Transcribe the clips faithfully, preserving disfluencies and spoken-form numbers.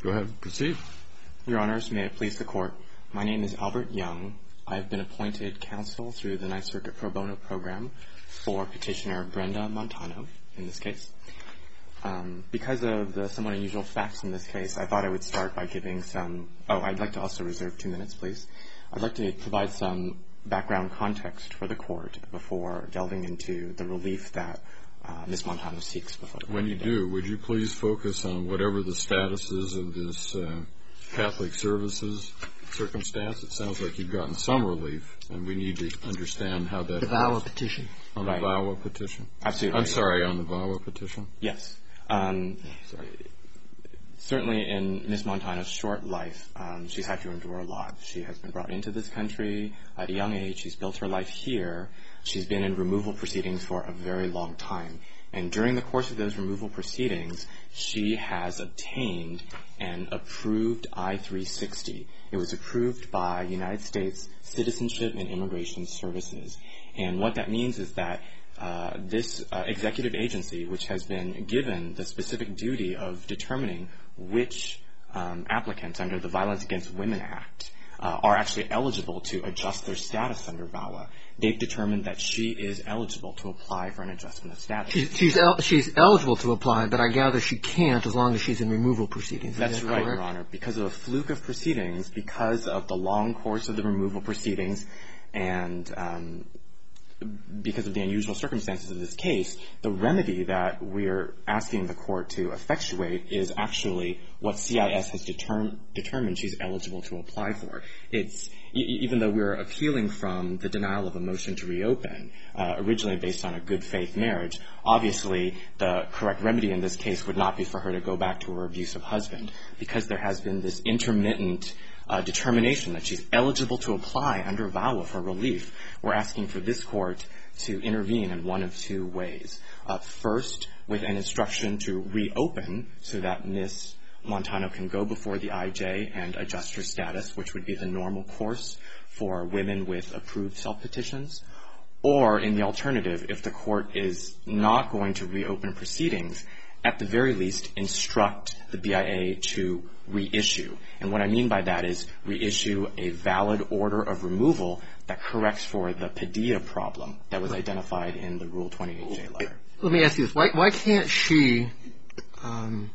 Go ahead. Proceed. Your Honors, may it please the Court. My name is Albert Young. I've been appointed counsel through the Ninth Circuit Pro Bono Program for Petitioner Brenda Montano in this case. Um, because of the somewhat unusual facts in this case, I thought I would start by giving some... Oh, I'd like to also reserve two minutes, please. I'd like to provide some background context for the Court before delving into the relief that uh, Miz Montano seeks before the Court. When you do, would you please focus on whatever the status is of this uh, Catholic Services circumstance? It sounds like you've gotten some relief, and we need to understand how that... The VAWA petition. On right. the VAWA petition? Absolutely. I'm sorry, on the VAWA petition? Yes. Um, sorry. Certainly in Miz Montano's short life, um, she's had to endure a lot. She has been brought into this country at a young age. She's built her life here. She's been in removal proceedings for a very long time. And during the course of those removal proceedings, she has obtained an approved I three sixty. It was approved by United States Citizenship and Immigration Services. And what that means is that uh, this uh, executive agency, which has been given the specific duty of determining which um, applicants under the Violence Against Women Act uh, are actually eligible to adjust their status under VAWA, they've determined that she is eligible to apply for an adjustment of status. She's she's, el- she's eligible to apply, but I gather she can't as long as she's in removal proceedings. Is That's that right, correct? Your Honor. Because of a fluke of proceedings, because of the long course of the removal proceedings, and um, because of the unusual circumstances of this case, the remedy that we're asking the court to effectuate is actually what C I S has determ- determined she's eligible to apply for. It's e- even though we're appealing from the denial of a motion to reopen, uh, originally based on a good faith marriage, obviously the correct remedy in this case would not be for her to go back to her abusive husband, because there has been this intermittent Uh, determination that she's eligible to apply under VAWA for relief. We're asking for this court to intervene in one of two ways. Uh, first, with an instruction to reopen so that Miz Montano can go before the I J and adjust her status, which would be the normal course for women with approved self-petitions. Or, in the alternative, if the court is not going to reopen proceedings, at the very least, instruct the B I A to reissue. And what I mean by that is reissue a valid order of removal that corrects for the Padilla problem that was identified in the Rule twenty-eight J letter. Let me ask you this. Why, why can't she, um,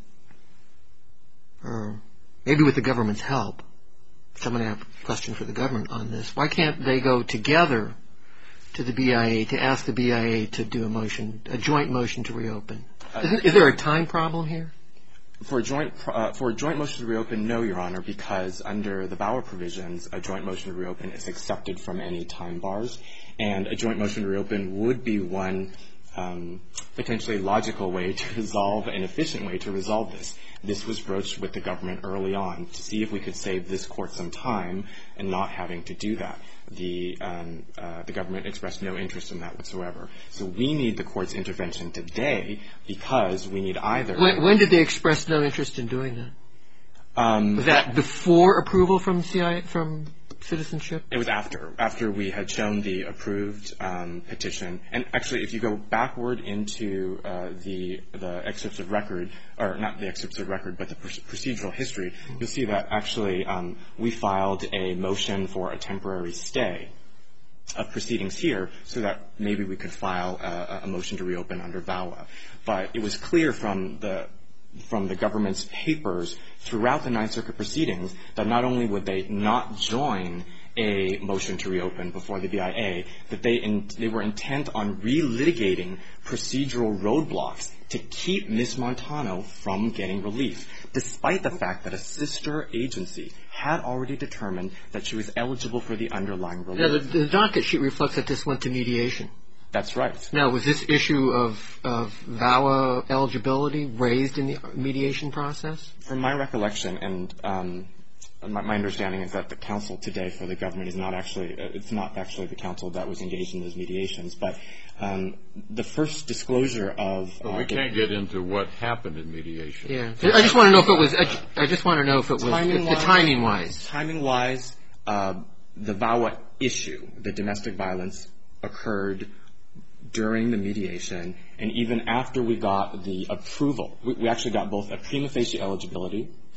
or maybe with the government's help, I'm going to have a question for the government on this, why can't they go together to the B I A to ask the B I A to do a motion, a joint motion to reopen? Isn't, is there a time problem here? For a joint uh, for a joint motion to reopen, no, Your Honor, because under the VAWA provisions, a joint motion to reopen is accepted from any time bars, and a joint motion to reopen would be one um, potentially logical way to resolve, an efficient way to resolve this. This was broached with the government early on to see if we could save this court some time and not having to do that. The um, uh, the government expressed no interest in that whatsoever. So we need the court's intervention today because we need either. When, when did they express no interest in doing that? Um, was that before approval from C I A, from citizenship? It was after, after we had shown the approved um, petition. And actually, if you go backward into uh, the the excerpts of record, or not the excerpts of record, but the pr- procedural history, you'll see that actually um, we filed a motion for a temporary stay of proceedings here so that maybe we could file a, a motion to reopen under VAWA. But it was clear from the from the government's papers throughout the Ninth Circuit proceedings that not only would they not join a motion to reopen before the B I A, that they in, they were intent on relitigating procedural roadblocks to keep Miz Montano from getting relief, despite the fact that a sister agency had already determined that she was eligible for the underlying relief. Now, the, the docket sheet reflects that this went to mediation. That's right. Now, was this issue of, of VAWA eligibility raised in the mediation process? From my recollection, and um, my, my understanding is that the counsel today for the government is not actually, uh, it's not actually the counsel that was engaged in those mediations, but um, the first disclosure of... But we uh, can't get into what happened in mediation. Yeah. I just want to know if it was, I, I just want to know if it was, timing if the timing-wise. Timing-wise, uh, the VAWA issue, the domestic violence, occurred during the mediation, and even after we got the approval. We, we actually got both a prima facie eligibility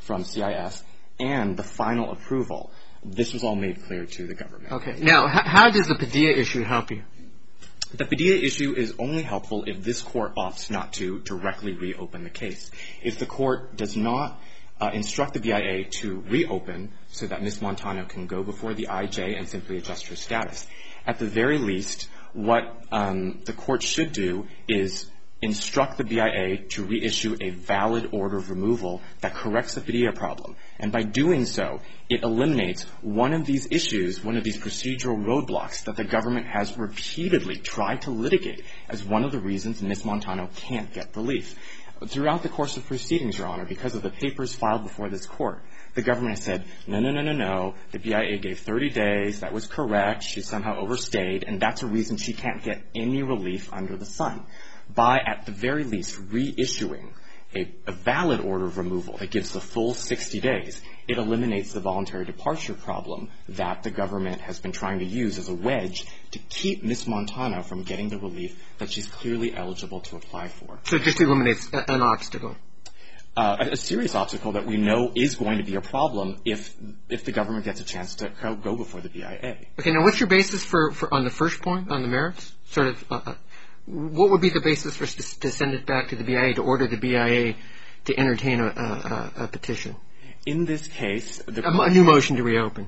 from C I S and the final approval. This was all made clear to the government. Okay. Now, h- how does the Padilla issue help you? The Padilla issue is only helpful if this court opts not to directly reopen the case. If the court does not uh, instruct the B I A to reopen so that Miz Montano can go before the I J and simply adjust her status, at the very least, what um, the court should do is instruct the B I A to reissue a valid order of removal that corrects the Padilla problem. And by doing so, it eliminates one of these issues, one of these procedural roadblocks that the government has repeatedly tried to litigate as one of the reasons Miz Montano can't get relief. Throughout the course of proceedings, Your Honor, because of the papers filed before this court, the government has said, no, no, no, no, no, the B I A gave thirty days, that was correct, she somehow overstayed, and that's a reason she can't get any relief under the sun. By, at the very least, reissuing a, a valid order of removal that gives the full sixty days, it eliminates the voluntary departure problem that the government has been trying to use as a wedge to keep Miz Montano from getting the relief that she's clearly eligible to apply for. So it just eliminates a, an obstacle. Uh, a, a serious obstacle that we know is going to be a problem if if the government gets a chance to go before the B I A. Okay, now what's your basis for, for on the first point, on the merits? Sort of... Uh, What would be the basis for us to, to send it back to the B I A, to order the B I A to entertain a, a, a petition? In this case... The, a, a new motion to reopen.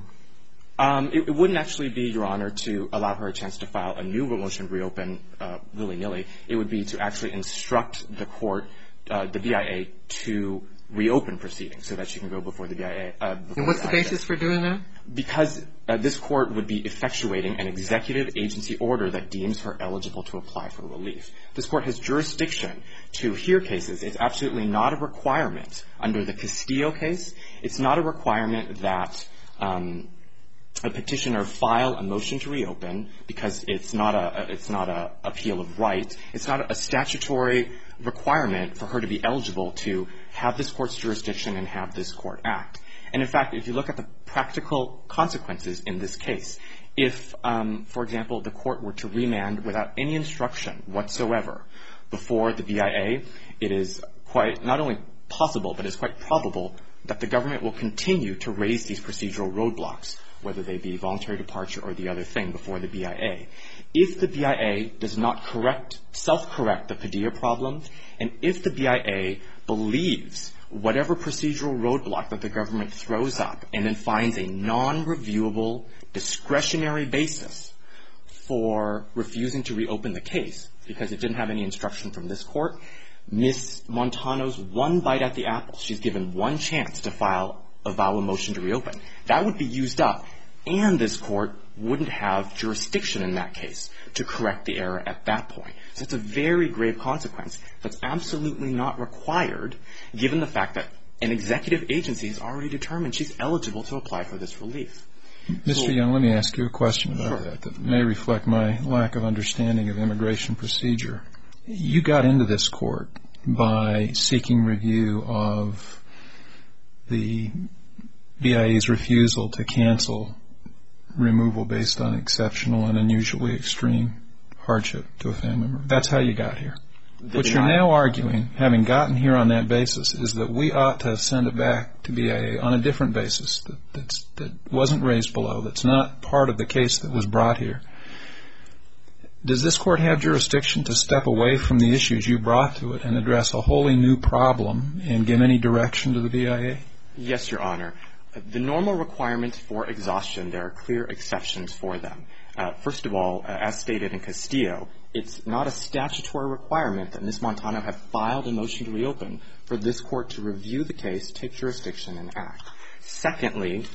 Um, it, it wouldn't actually be, Your Honor, to allow her a chance to file a new motion to reopen uh, willy-nilly. It would be to actually instruct the court, uh, the B I A, to reopen proceedings so that she can go before the B I A. Uh, and what's the, the basis for doing that? Because uh, this court would be effectuating an executive agency order that deems her eligible to apply for relief. This court has jurisdiction to hear cases. It's absolutely not a requirement under the Castillo case. It's not a requirement that um, a petitioner file a motion to reopen because it's not a it's not a appeal of right. It's not a statutory requirement for her to be eligible to have this court's jurisdiction and have this court act. And in fact, if you look at the practical consequences in this case, if, um, for example, the court were to remand without any instruction whatsoever before the B I A, it is quite not only possible, but it's quite probable that the government will continue to raise these procedural roadblocks, whether they be voluntary departure or the other thing, before the B I A. If the B I A does not correct, self-correct the Padilla problem, and if the B I A believes whatever procedural roadblock that the government throws up and then finds a non-reviewable discretionary basis for refusing to reopen the case because it didn't have any instruction from this court, Miz Montano's one bite at the apple. She's given one chance to file a VAWA motion to reopen. That would be used up, and this court wouldn't have jurisdiction in that case to correct the error at that point. So it's a very grave consequence that's absolutely not required, given the fact that an executive agency has already determined she's eligible to apply for this relief. Mister So, Young, let me ask you a question about sure. that that may reflect my lack of understanding of immigration procedure. You got into this court by seeking review of the B I A's refusal to cancel removal based on exceptional and unusually extreme hardship to a family member. That's how you got here. The what denial. You're now arguing, having gotten here on that basis, is that we ought to send it back to B I A on a different basis that, that's, that wasn't raised below, that's not part of the case that was brought here. Does this court have jurisdiction to step away from the issues you brought to it and address a wholly new problem and give any direction to the B I A? Yes, Your Honor. The normal requirements for exhaustion, there are clear exceptions for them. Uh, first of all, uh, as stated in Castillo, it's not a statutory requirement that Miz Montano have filed a motion to reopen for this court to review the case, take jurisdiction, and act. Secondly,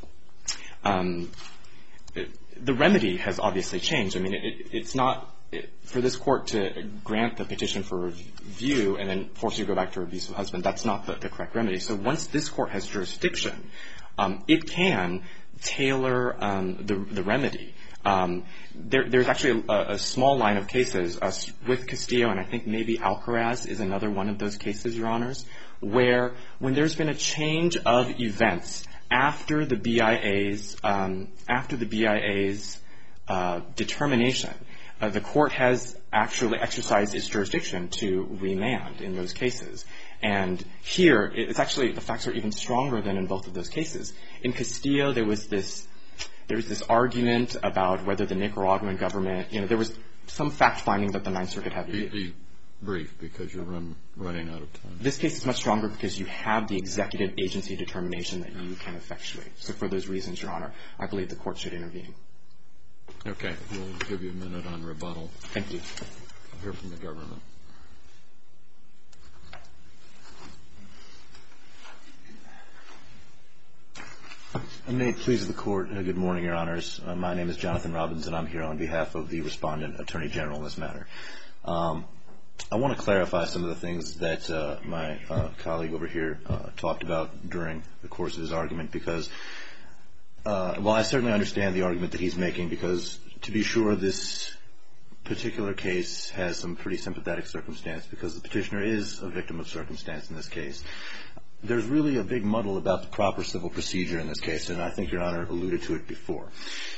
um, the remedy has obviously changed. I mean, it, it's not it, for this court to grant the petition for review and then force you to go back to her abusive husband. That's not the, the correct remedy. So once this court has jurisdiction, um, it can tailor um, the, the remedy. Um, there, there's actually a, a small line of cases uh, with Castillo, and I think maybe Alcaraz is another one of those cases, Your Honors, where when there's been a change of events after the B I A's um, after the B I A's uh, determination, uh, the court has actually exercised its jurisdiction to remand in those cases. And here, it's actually, the facts are even stronger than in both of those cases. In Castillo, there was this, there was this argument about whether the Nicaraguan government, you know, there was some fact-finding that the Ninth Circuit had to do. Be brief, because you're run, running out of time. This case is much stronger because you have the executive agency determination that you can effectuate. So for those reasons, Your Honor, I believe the court should intervene. Okay. We'll give you a minute on rebuttal. Thank you. I'll hear from the government. May it please the Court, uh, good morning, Your Honors. Uh, my name is Jonathan Robbins, and I'm here on behalf of the Respondent Attorney General in this matter. Um, I want to clarify some of the things that uh, my uh, colleague over here uh, talked about during the course of his argument, because uh, while I certainly understand the argument that he's making, because to be sure this particular case has some pretty sympathetic circumstance, because the petitioner is a victim of circumstance in this case. There's really a big muddle about the proper civil procedure in this case, and I think Your Honor alluded to it before.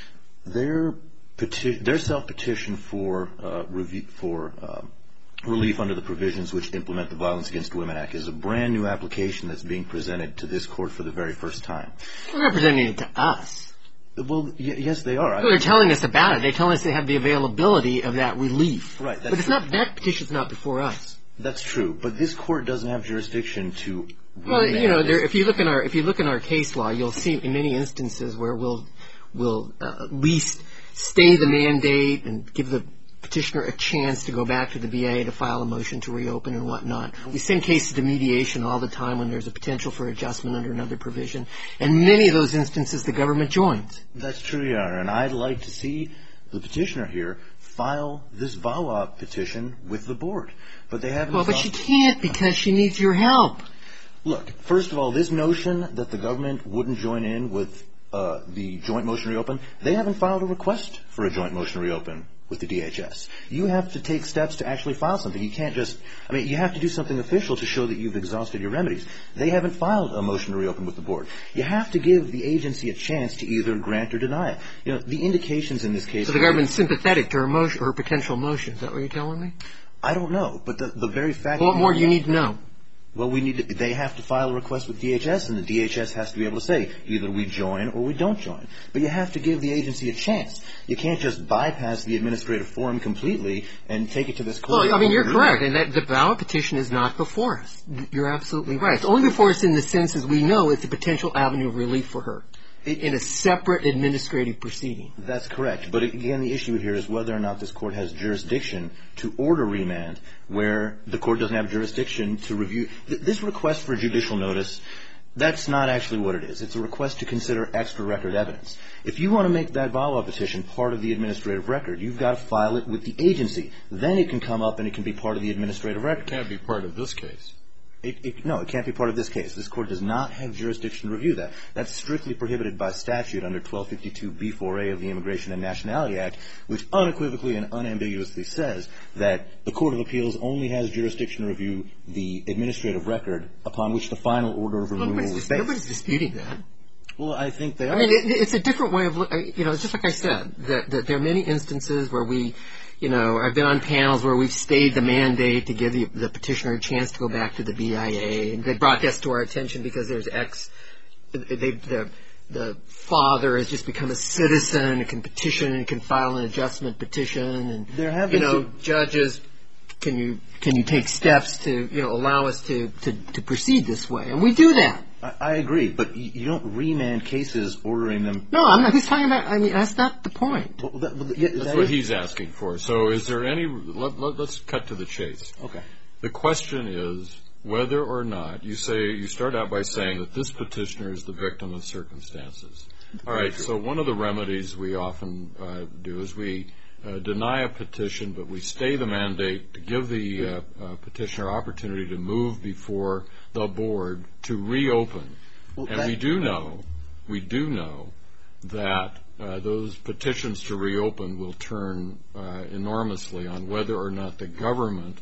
Their, peti- their self-petition for, uh, review, for uh, relief under the provisions which implement the Violence Against Women Act is a brand new application that's being presented to this Court for the very first time. They're not presenting it to us. Well, y- yes, they are. Well, they're telling us about it. They're telling us they have the availability of that relief. Right. But it's true. not, that petition's not before us. That's true, but this Court doesn't have jurisdiction to. Well, you know, there, if you look in our if you look in our case law, you'll see in many instances where we'll we'll uh, at least stay the mandate and give the petitioner a chance to go back to the B I A to file a motion to reopen and whatnot. We send cases to mediation all the time when there's a potential for adjustment under another provision, and many of those instances the government joins. That's true, Your Honor, and I'd like to see the petitioner here file this V A W A petition with the board, but they haven't. Well, but she can't because she needs your help. Look, first of all, this notion that the government wouldn't join in with uh, the joint motion to reopen, they haven't filed a request for a joint motion to reopen with the D H S. You have to take steps to actually file something. You can't just, I mean, you have to do something official to show that you've exhausted your remedies. They haven't filed a motion to reopen with the board. You have to give the agency a chance to either grant or deny it. You know, the indications in this case. So the government's sympathetic to her motion, her potential motion. Is that what you're telling me? I don't know, but the, the very fact. What more do you need to know? Well, we need to, they have to file a request with D H S, and the D H S has to be able to say either we join or we don't join. But you have to give the agency a chance. You can't just bypass the administrative forum completely and take it to this court. Well, I mean, you're correct, and that the V A W A petition is not before us. You're absolutely right. It's only before us in the sense as we know it's a potential avenue of relief for her it, in a separate administrative proceeding. That's correct. But again, the issue here is whether or not this court has jurisdiction to order remand where the court doesn't have jurisdiction to review. This request for judicial notice, that's not actually what it is. It's a request to consider extra record evidence. If you want to make that V A W A petition part of the administrative record, you've got to file it with the agency. Then it can come up and it can be part of the administrative record. It can't be part of this case. It, it, no, it can't be part of this case. This court does not have jurisdiction to review that. That's strictly prohibited by statute under twelve fifty-two B four A of the Immigration and Nationality Act, which unequivocally and unambiguously says that the Court of Appeals only has jurisdiction to review the administrative record upon which the final order of removal Nobody's, was based. nobody's disputing that. Well, I think they are. I mean, it, it's a different way of, you know, it's just like I said, that, that there are many instances where we, you know, I've been on panels where we've stayed the mandate to give the, the petitioner a chance to go back to the B I A, and they brought this to our attention because there's X, they, the, the father has just become a citizen and can petition and can file an adjustment petition, and, there have you been know, some- judges, can you can you take steps to, you know, allow us to, to, to proceed this way? And we do that. I, I agree, but you, you don't remand cases ordering them. No, I'm not. He's talking about. I mean, that's not the point. Well, that, well, yeah, That's that what is- he's asking for. So is there any, let, let, let's cut to the chase. Okay. The question is whether or not, you say, you start out by saying that this petitioner is the victim of circumstances. All right, so one of the remedies we often uh, do is we uh, deny a petition, but we stay the mandate to give the uh, uh, petitioner opportunity to move before the board to reopen. Well, and that- we do know, we do know that uh, those petitions to reopen will turn uh, enormously on whether or not the government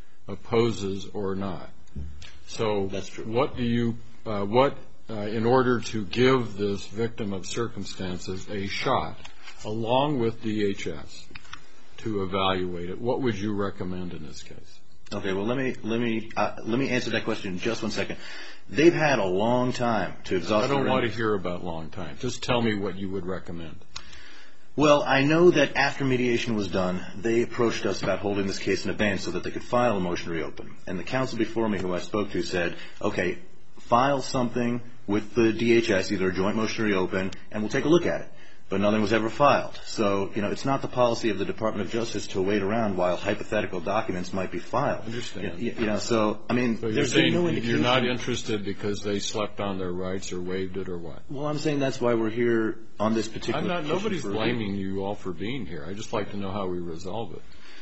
opposes or not. So That's true. what do you, uh, what, uh, in order to give this victim of circumstances a shot, along with D H S, to evaluate it, what would you recommend in this case? Okay, well, let me let me uh, let me answer that question in just one second. They've had a long time to exhaust. I don't the want to hear about long time. Just tell me what you would recommend. Well, I know that after mediation was done, they approached us about holding this case in abeyance so that they could file a motion to reopen. And the counsel before me, who I spoke to, said, okay, file something with the D H S, either a joint motion to reopen, and we'll take a look at it. But nothing was ever filed. So, you know, it's not the policy of the Department of Justice to wait around while hypothetical documents might be filed. I understand. You, you know, so, I mean, so there's you're saying no indication. You're not interested because they slept on their rights or waived it or what? Well, I'm saying that's why we're here on this particular I'm not. Nobody's for blaming you all for being here. I'd just like to know how we resolve it.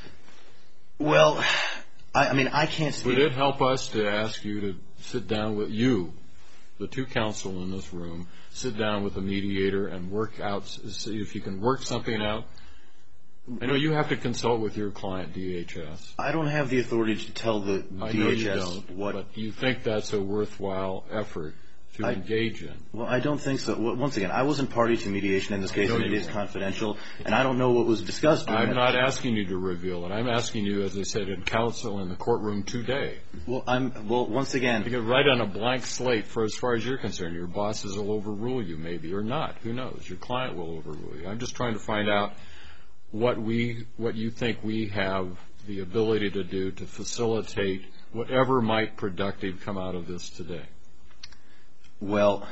Well, I, I mean, I can't speak. Would it help us to ask you to sit down with you, the two counsel in this room, sit down with the mediator and work out, see if you can work something out? I know you have to consult with your client, D H S. I don't have the authority to tell the I D H S know you don't, what. but do you think that's a worthwhile effort to I, engage in? Well, I don't think so. Well, once again, I wasn't party to mediation in this case, and it is confidential, and I don't know what was discussed. I'm not asking you to reveal it. I'm asking you, as I said, in counsel in the courtroom today. Well, I'm. Well, once again, you get right on a blank slate for as far as you're concerned. Your bosses will overrule you, maybe, or not. Who knows? Your client will overrule you. I'm just trying to find out what we, what you think we have the ability to do to facilitate whatever might productive come out of this today. Well,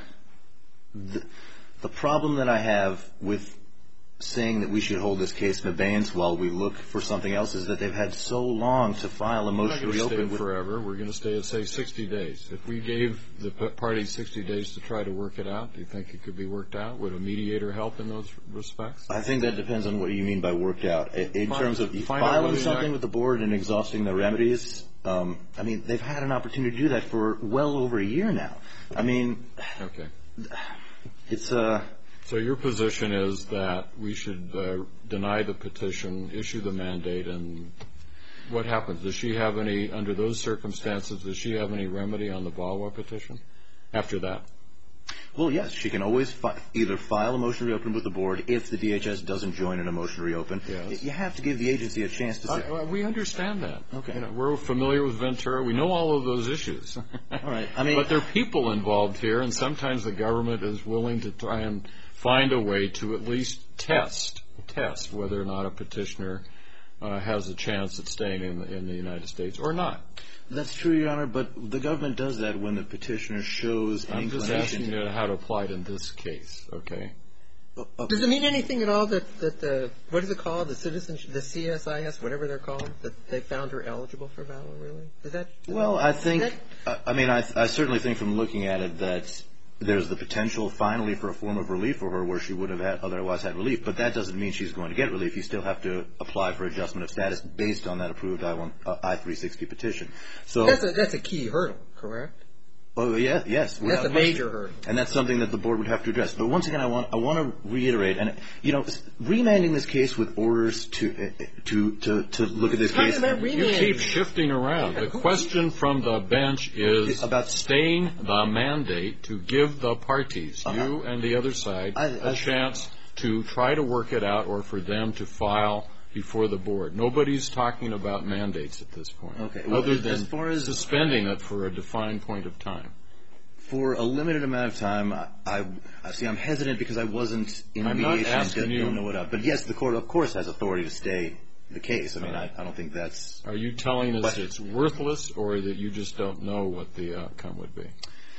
the, the problem that I have with saying that we should hold this case in abeyance while we look for something else is that they've had so long to file a motion to reopen. We're not going to stay forever. We're going to stay at, say, sixty days. If we gave the parties sixty days to try to work it out, do you think it could be worked out? Would a mediator help in those respects? I think that depends on what you mean by worked out. In Find, terms of filing something with the board and exhausting the remedies, um, I mean, they've had an opportunity to do that for well over a year now. I mean, okay. It's a... Uh, So your position is that we should uh, deny the petition, issue the mandate, and what happens? Does she have any, under those circumstances, does she have any remedy on the VAWA petition after that? Well, yes. She can always fi- either file a motion to reopen with the board if the D H S doesn't join in a motion to reopen. Yes. You have to give the agency a chance to say. Uh, we understand that. Okay. You know, we're familiar with Ventura. We know all of those issues. All right. I mean, but there are people involved here, and sometimes the government is willing to try and find a way to at least test, test whether or not a petitioner uh, has a chance at staying in the, in the United States or not. That's true, Your Honor, but the government does that when the petitioner shows an I'm inclination. just asking you how to apply it in this case, okay? Does it mean anything at all that, that the, what is it called, the citizenship, the C S I S, whatever they're called, that they found her eligible for VAWA, really? Is that? Is well, that, I think, that, I, I mean, I, I certainly think from looking at it that there's the potential finally for a form of relief for her where she would have had, otherwise had relief, but that doesn't mean she's going to get relief. You still have to apply for adjustment of status based on that approved I three sixty petition. So that's a, that's a key hurdle, correct? Oh, yeah, yes. That's a major hurdle. And that's something that the board would have to address. But once again, I want I want to reiterate, and, you know, remanding this case with orders to to to, to look at this case. You keep shifting around. The question from the bench is about staying the mandate to give the parties, uh-huh. you and the other side, I, I, a chance to try to work it out or for them to file before the board. Nobody's talking about mandates at this point, okay. well, other as, than as far as suspending it for a defined point of time. For a limited amount of time, I, I, I see. I'm hesitant because I wasn't in I'm mediation. Not asking and you. Don't know what up. But yes, the court, of course, has authority to stay the case. I mean, I, I don't think that's. Are you telling us it's worthless, or that you just don't know what the outcome would be?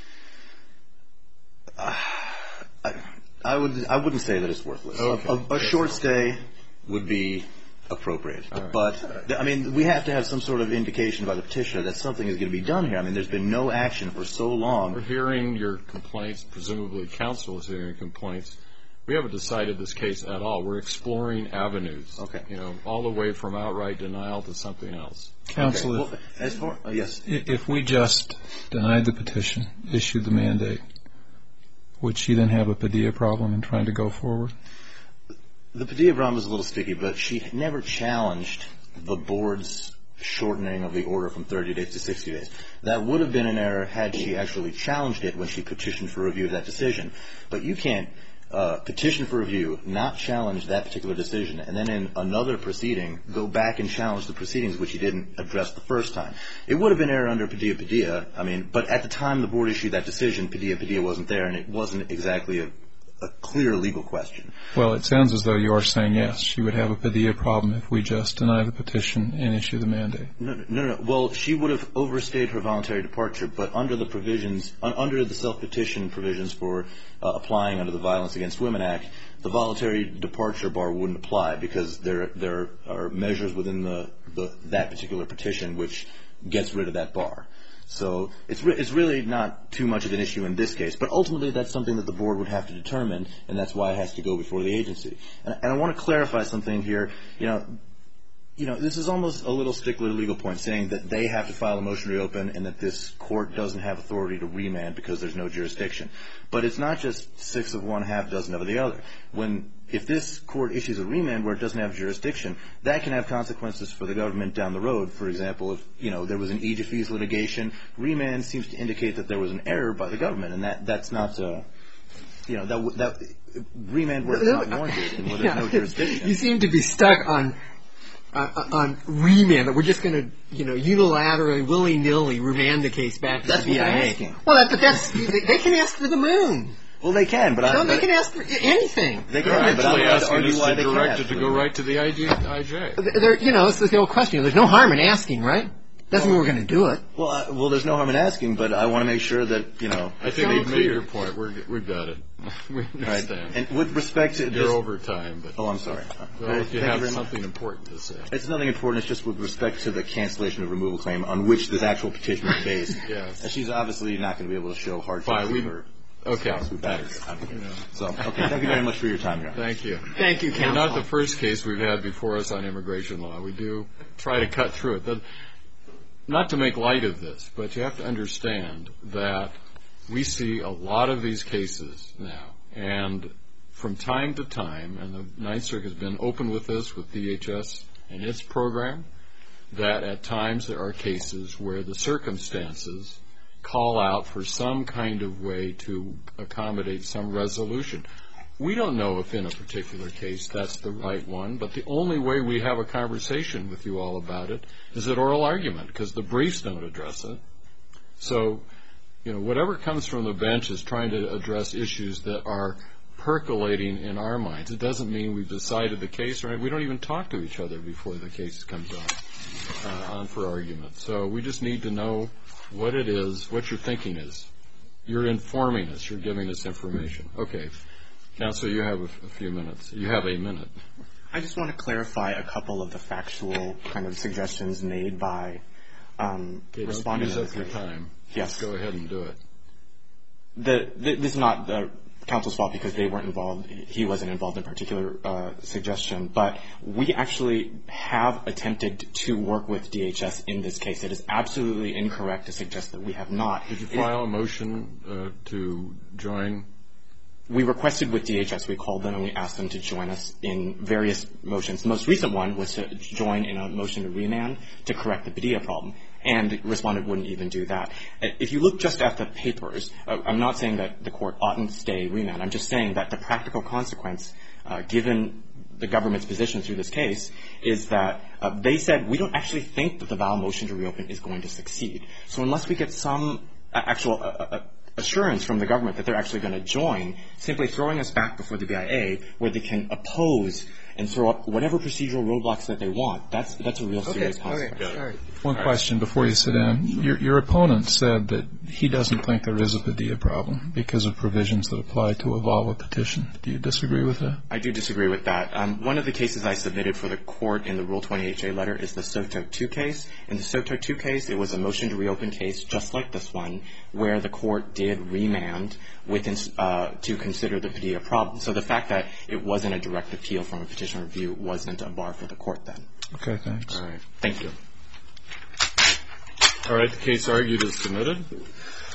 Uh, I, I would. I wouldn't say that it's worthless. Okay. A, a, a short stay would be appropriate. Right. But, I mean, we have to have some sort of indication by the petitioner that something is going to be done here. I mean, there's been no action for so long. We're hearing your complaints. Presumably counsel is hearing complaints. We haven't decided this case at all. We're exploring avenues. Okay. You know, all the way from outright denial to something else. Counsel, okay. well, as far, uh, yes. If we just denied the petition, issued the mandate, would she then have a Padilla problem in trying to go forward? The Padilla problem is a little sticky, but she never challenged the board's shortening of the order from thirty days to sixty days. That would have been an error had she actually challenged it when she petitioned for review of that decision. But you can't uh, petition for review, not challenge that particular decision, and then in another proceeding go back and challenge the proceedings which he didn't address the first time. It would have been error under Padilla-Padilla. I mean, but at the time the board issued that decision, Padilla-Padilla wasn't there, and it wasn't exactly a, a clear legal question. Well, it sounds as though you are saying yes, she would have a Padilla problem if we just deny the petition and issue the mandate. No, no, no. Well, she would have overstayed her voluntary departure, but under the provisions, under the self-petition provisions for uh, applying under the Violence Against Women Act, the voluntary departure bar wouldn't apply because there there are measures within the, the that particular petition which gets rid of that bar. So it's re- it's really not too much of an issue in this case, but ultimately that's something that the board would have to determine, and that's why it has to go before the agency. And, and I want to clarify something here. You know, you know, this is almost a little stickler legal point, saying that they have to file a motion to reopen and that this court doesn't have authority to remand because there's no jurisdiction. But it's not just six of one, half dozen of the other. When if this court issues a remand where it doesn't have jurisdiction, that can have consequences for the government down the road. For example, if you know there was an Aegis fees litigation, remand seems to indicate that there was an error by the government, and that that's not uh, you know that that remand where it's not warranted and where there's no jurisdiction. You seem to be stuck on. Uh, on remand, that we're just going to, you know, unilaterally, willy-nilly remand the case back to that's the B I A. What they're asking. Well, that, but that's they, they can ask for the moon. Well, they can, but I no, but they can ask for anything. They They're can, but I'm actually going to asking argue us why to they can't. direct it to go right to the I J. They're, you know, it's the old question. There's no harm in asking, right? Doesn't mean we're going to do it. Well, I, well, there's no harm in asking, but I want to make sure that you know. I think we've made your point. We're, we've got it. We understand. Right. And with respect to you're just, over time, but oh, I'm sorry. Well, if you Thank have you something important to say, it's nothing important. It's just with respect to the cancellation of removal claim on which this actual petition is based. Yes. She's obviously not going to be able to show hardship Fine, we- to her okay. spouse who battered Thanks. her. You know. So, okay. Thank you very much for your time, Your Honor. Thank you. Thank you, You're counsel. not the first case we've had before us on immigration law. We do try to cut through it. But not to make light of this, but you have to understand that we see a lot of these cases now, and from time to time, and the Ninth Circuit has been open with this, with D H S and its program, that at times there are cases where the circumstances call out for some kind of way to accommodate some resolution. We don't know if in a particular case that's the right one, but the only way we have a conversation with you all about it is at oral argument, because the briefs don't address it. So, you know, whatever comes from the bench is trying to address issues that are percolating in our minds. It doesn't mean we've decided the case, or we don't even talk to each other before the case comes on, uh, on for argument. So we just need to know what it is, what your thinking is. You're informing us. You're giving us information. Okay. Counsel, you have a, a few minutes. You have a minute. I just want to clarify a couple of the factual kind of suggestions made by um, okay, respondents. Don't use up your time. Yes. Just go ahead and do it. The, the, this is not the counsel's fault because they weren't involved. He wasn't involved in a particular uh, suggestion. But we actually have attempted to work with D H S in this case. It is absolutely incorrect to suggest that we have not. Did you file a motion uh, to join? We requested with D H S. We called them and we asked them to join us in various motions. The most recent one was to join in a motion to remand to correct the Padilla problem. And the respondent wouldn't even do that. If you look just at the papers, uh, I'm not saying that the court oughtn't stay remand. I'm just saying that the practical consequence, uh, given the government's position through this case, is that uh, they said we don't actually think that the Val motion to reopen is going to succeed. So unless we get some uh, actual uh, uh, assurance from the government that they're actually going to join, simply throwing us back before the B I A where they can oppose and throw up whatever procedural roadblocks that they want, that's that's a real serious okay, consequence. okay, all right. One All question before you sit down. Your, your opponent said that he doesn't think there is a Padilla problem because of provisions that apply to a VAWA petition. Do you disagree with that? I do disagree with that. Um, one of the cases I submitted for the court in the Rule twenty-eight J letter is the Soto two case. In the Soto two case, it was a motion to reopen case just like this one, where the court did remand within, uh, to consider the Padilla problem. So the fact that it wasn't a direct appeal from a petition review wasn't a bar for the court then. Okay, thanks. All right. Thank you. All right. The case argued is submitted.